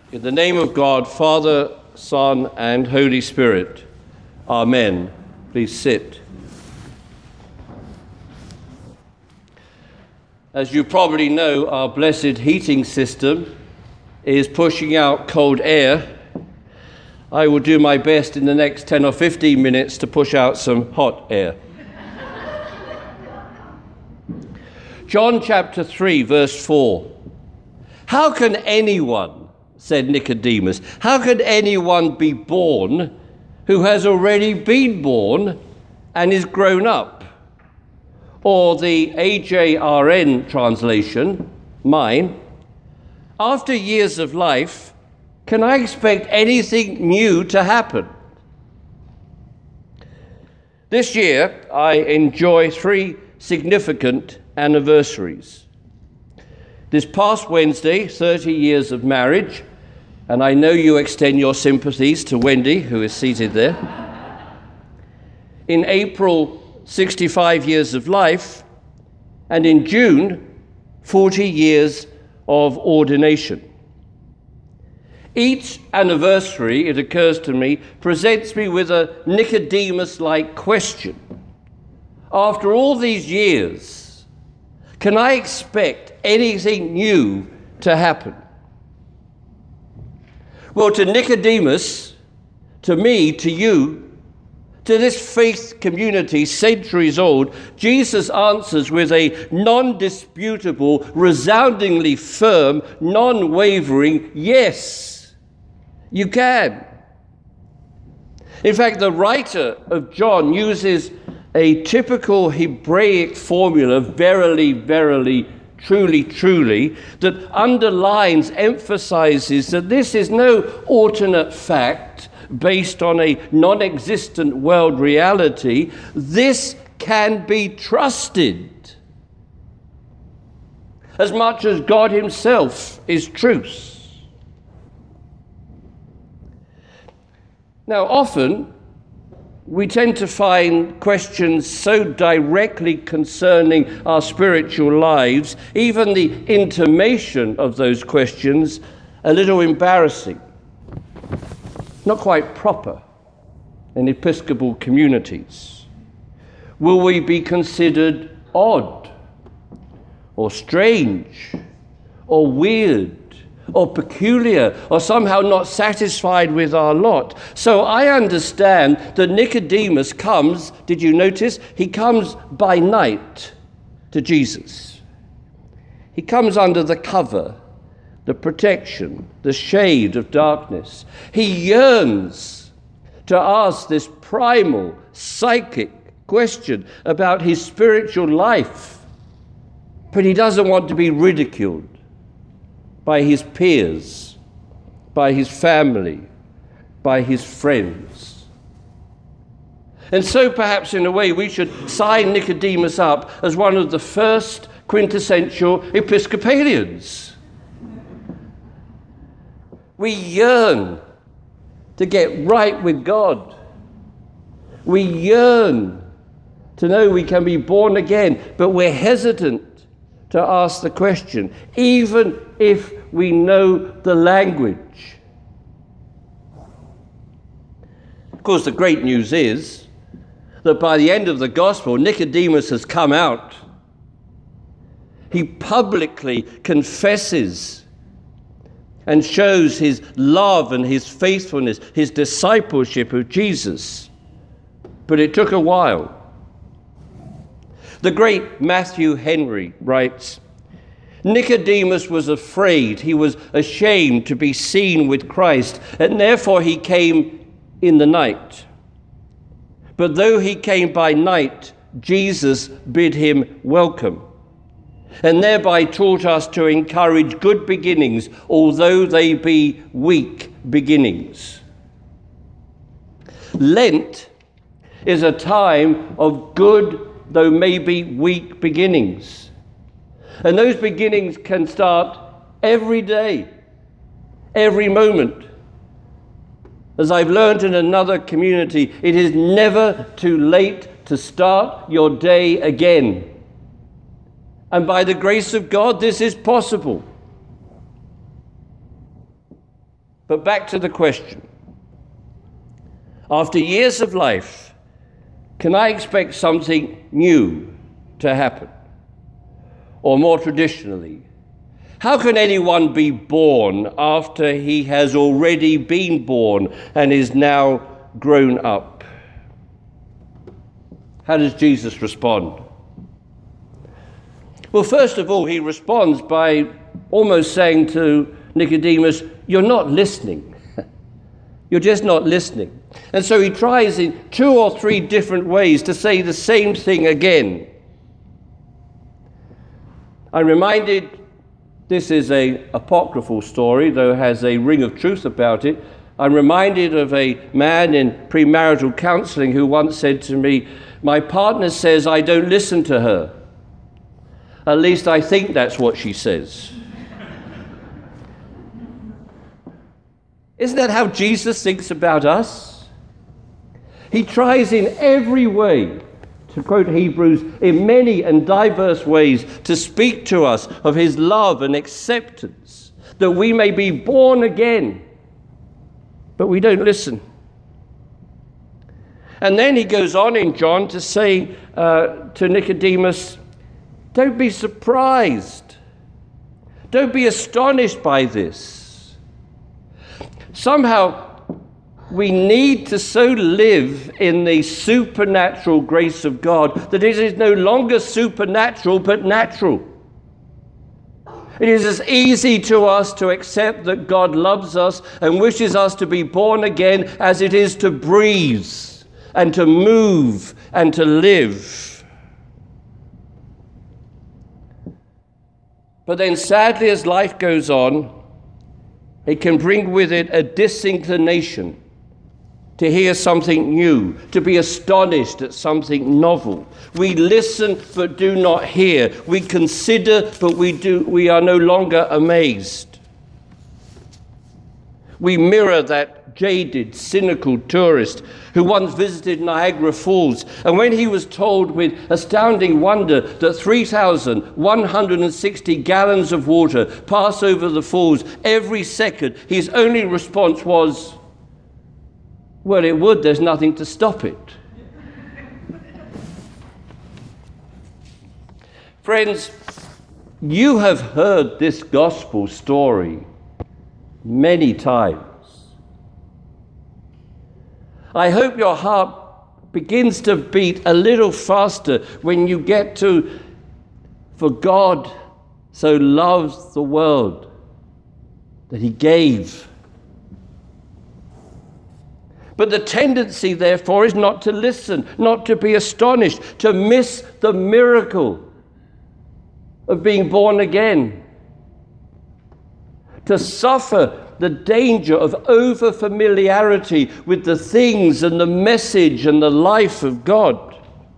In the name of God, Father, Son, and Holy Spirit. Amen. Please sit. As you probably know, our blessed heating system is pushing out cold air. I will do my best in the next 10 or 15 minutes to push out some hot air. John chapter 3, verse 4. How can anyone, said Nicodemus, how can anyone be born who has already been born and is grown up? Or the AJRN translation, mine, after years of life, can I expect anything new to happen? This year, I enjoy 3 significant anniversaries. This past Wednesday, 30 years of marriage, and I know you extend your sympathies to Wendy, who is seated there. In April, 65 years of life, and in June, 40 years of ordination. Each anniversary, it occurs to me, presents me with a Nicodemus-like question. After all these years, can I expect anything new to happen? Well, to Nicodemus, to me, to you, to this faith community centuries old, Jesus answers with a non-disputable, resoundingly firm, non-wavering yes, you can. In fact, the writer of John uses a typical Hebraic formula, verily, verily, truly, truly, that underlines, emphasizes that this is no alternate fact based on a non-existent world reality. This can be trusted as much as God himself is truth. Now, often we tend to find questions so directly concerning our spiritual lives, even the intimation of those questions, a little embarrassing, not quite proper in Episcopal communities. Will we be considered odd or strange or weird or peculiar, or somehow not satisfied with our lot? So I understand that Nicodemus comes, did you notice? He comes by night to Jesus. He comes under the cover, the protection, the shade of darkness. He yearns to ask this primal, psychic question about his spiritual life, but he doesn't want to be ridiculed by his peers, by his family, by his friends. And so perhaps in a way we should sign Nicodemus up as one of the first quintessential Episcopalians. We yearn to get right with God. We yearn to know we can be born again, but we're hesitant to ask the question, even if we know the language. Of course, the great news is that by the end of the gospel, Nicodemus has come out. He publicly confesses and shows his love and his faithfulness, his discipleship of Jesus. But it took a while. The great Matthew Henry writes, Nicodemus was afraid, he was ashamed to be seen with Christ, and therefore he came in the night. But though he came by night, Jesus bid him welcome, and thereby taught us to encourage good beginnings, although they be weak beginnings. Lent is a time of good, though maybe weak beginnings. And those beginnings can start every day, every moment. As I've learned in another community, it is never too late to start your day again. And by the grace of God, this is possible. But back to the question. After years of life, can I expect something new to happen? Or more traditionally, how can anyone be born after he has already been born and is now grown up? How does Jesus respond? Well, first of all, he responds by almost saying to Nicodemus, you're not listening. You're just not listening. And so he tries in 2 or 3 different ways to say the same thing again. I'm reminded, this is an apocryphal story, though it has a ring of truth about it. I'm reminded of a man in premarital counseling who once said to me, my partner says I don't listen to her. At least I think that's what she says. Isn't that how Jesus thinks about us? He tries in every way, to quote Hebrews, in many and diverse ways, to speak to us of his love and acceptance, that we may be born again. But we don't listen. And then he goes on in John to say to Nicodemus, don't be surprised. Don't be astonished by this. Somehow, we need to so live in the supernatural grace of God that it is no longer supernatural but natural. It is as easy to us to accept that God loves us and wishes us to be born again as it is to breathe and to move and to live. But then sadly, as life goes on, it can bring with it a disinclination to hear something new, to be astonished at something novel. We listen but do not hear. We consider but we are no longer amazed. We mirror that jaded, cynical tourist who once visited Niagara Falls, and when he was told with astounding wonder that 3,160 gallons of water pass over the falls every second, his only response was, well, it would, there's nothing to stop it. Friends, you have heard this gospel story many times. I hope your heart begins to beat a little faster when you get to, for God so loved the world that he gave. But the tendency, therefore, is not to listen, not to be astonished, to miss the miracle of being born again, to suffer the danger of over-familiarity with the things and the message and the life of God.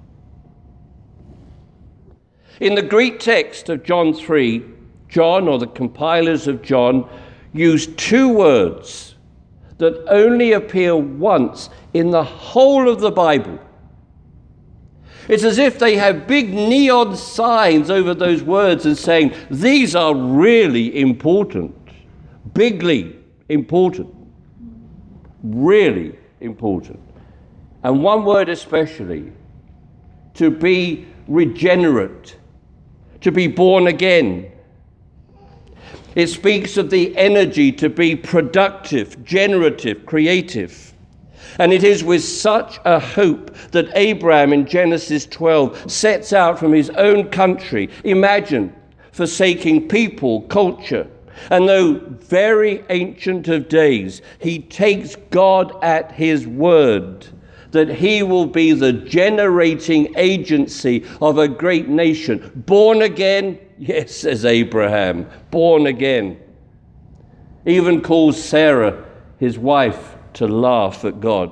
In the Greek text of John 3, John, or the compilers of John, used 2 words that only appear once in the whole of the Bible. It's as if they have big neon signs over those words and saying, these are really important, bigly important, really important. And one word especially, to be regenerate, to be born again. It speaks of the energy to be productive, generative, creative. And it is with such a hope that Abraham in Genesis 12 sets out from his own country. Imagine forsaking people, culture. And though very ancient of days, he takes God at his word that he will be the generating agency of a great nation. Born again, yes, says Abraham, born again. Even calls Sarah, his wife, to laugh at God.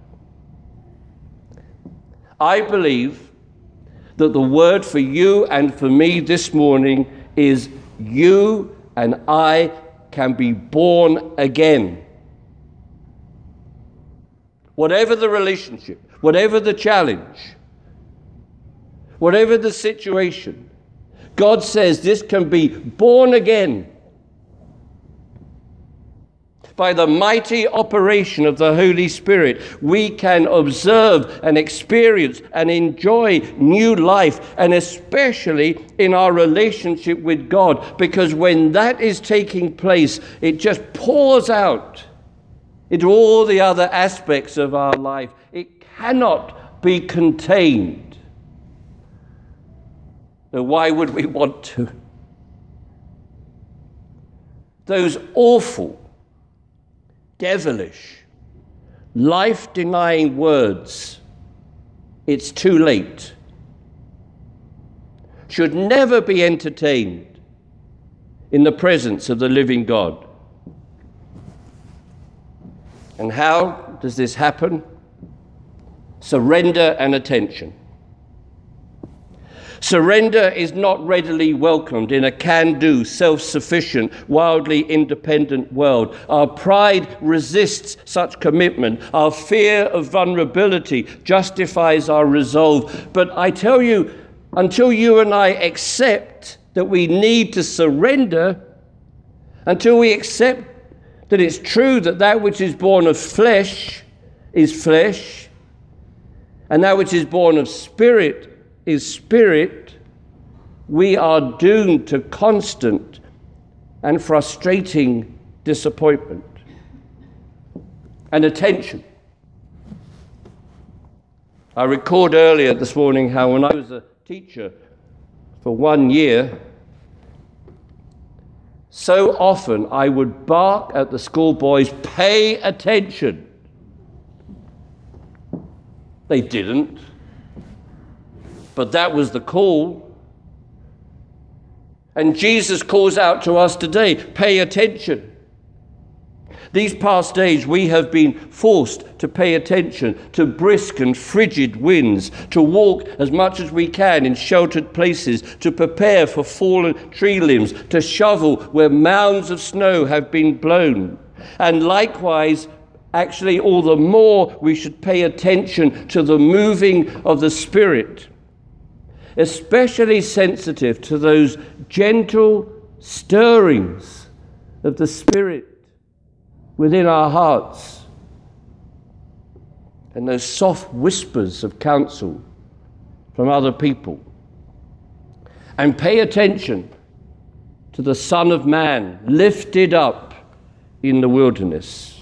I believe that the word for you and for me this morning is you and I can be born again. Whatever the relationship, whatever the challenge, whatever the situation, God says this can be born again. by the mighty operation of the Holy Spirit, we can observe and experience and enjoy new life, and especially in our relationship with God, because when that is taking place, it just pours out into all the other aspects of our life. It cannot be contained. So why would we want to? Those awful, devilish, life-denying words, "It's too late," should never be entertained in the presence of the living God. And how does this happen? Surrender and attention. Surrender is not readily welcomed in a can-do, self-sufficient, wildly independent world. Our pride resists such commitment. Our fear of vulnerability justifies our resolve. But I tell you, until you and I accept that we need to surrender, until we accept that it's true that that which is born of flesh is flesh, and that which is born of spirit is spirit, we are doomed to constant and frustrating disappointment and attention. I recalled earlier this morning how when I was a teacher for 1 year, so often I would bark at the schoolboys, "Pay attention." They didn't. But that was the call. And Jesus calls out to us today, pay attention. These past days we have been forced to pay attention to brisk and frigid winds, to walk as much as we can in sheltered places, to prepare for fallen tree limbs, to shovel where mounds of snow have been blown. And likewise, actually all the more we should pay attention to the moving of the Spirit, especially sensitive to those gentle stirrings of the Spirit within our hearts and those soft whispers of counsel from other people. And pay attention to the Son of Man lifted up in the wilderness.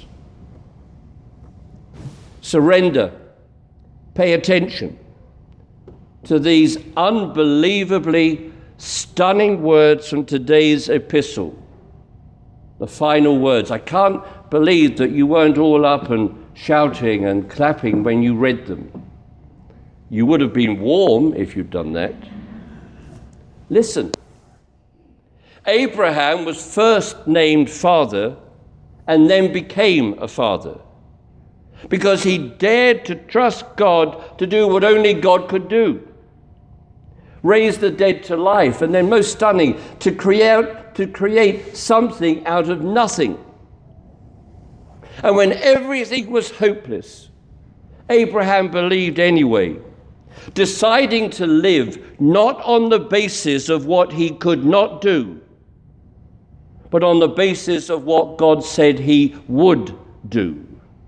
Surrender, pay attention to these unbelievably stunning words from today's epistle. The final words. I can't believe that you weren't all up and shouting and clapping when you read them. You would have been warm if you'd done that. Listen. Abraham was first named father and then became a father because he dared to trust God to do what only God could do. Raise the dead to life, and then most stunning, to create something out of nothing. And when everything was hopeless, Abraham believed anyway, deciding to live not on the basis of what he could not do, but on the basis of what God said he would do.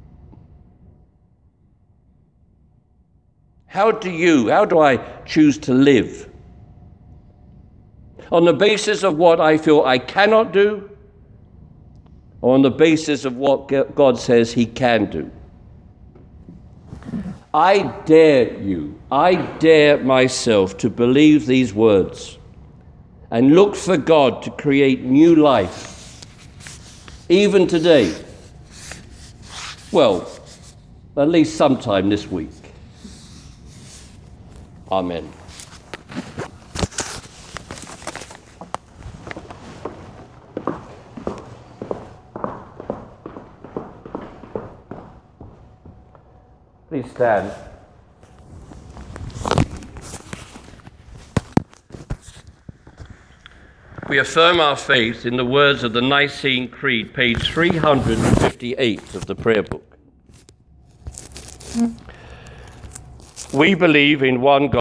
How do I choose to live? On the basis of what I feel I cannot do, or on the basis of what God says he can do? I dare myself to believe these words and look for God to create new life, even today. Well, at least sometime this week. Amen. Please stand. We affirm our faith in the words of the Nicene Creed, page 358 of the prayer book. We believe in one God.